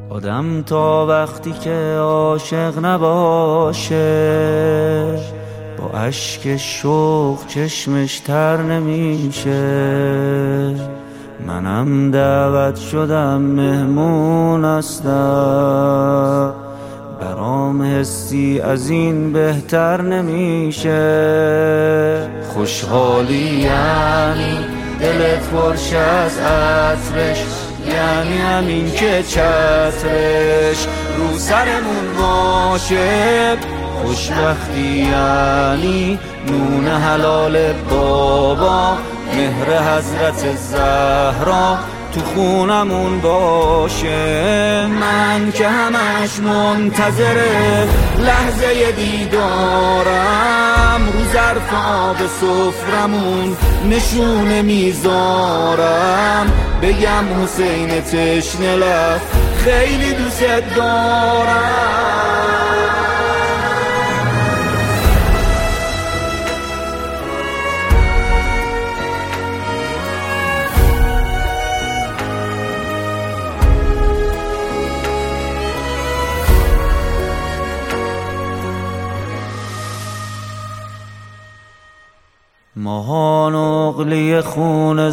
آدم تا وقتی که عاشق نباشه با اشک شوق چشمش تر نمیشه. منم دعوت شدم مهمون هستم، برام حسی از این بهتر نمیشه. خوشحالی یعنی دلت پرش از عطرش، یعنی همین که چترش رو سرمون باشه. خوشبختی یعنی نون حلال بابا، مهر حضرت زهرا تو خونمون باشه. من که همش منتظر لحظه دیدارم، رو ظرف آب سفرمون نشونه میذارم، بگم حسین تشنه لب خیلی دوست دارم. ماهان اغلی خون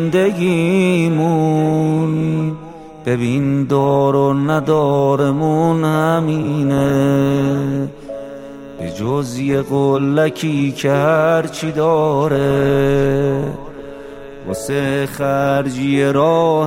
زندگیمون، ببین دار و ندارمون همینه، به جز یه قلکی که هرچی داره واسه خرجی راه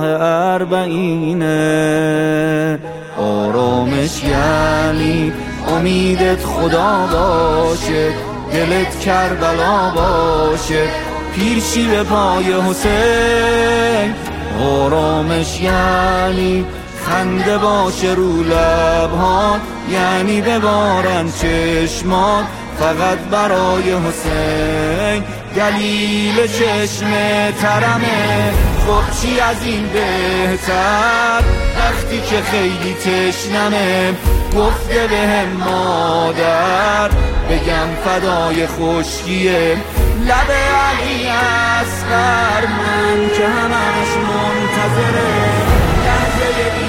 40. آرامش یعنی امیدت خدا باشه، دلت کربلا باشه، پیرشی به پای حسین. آرامش یعنی خنده باشه رو لبهات، یعنی ببارن چشمات فقط برای حسین. دلیل چشم ترمه، خب چی از این بهتر، وقتی که خیلی تشنمه گفته بهم مادر، بگم فدای خشکیه لب علی اصغر. من که همش منتظره لحظه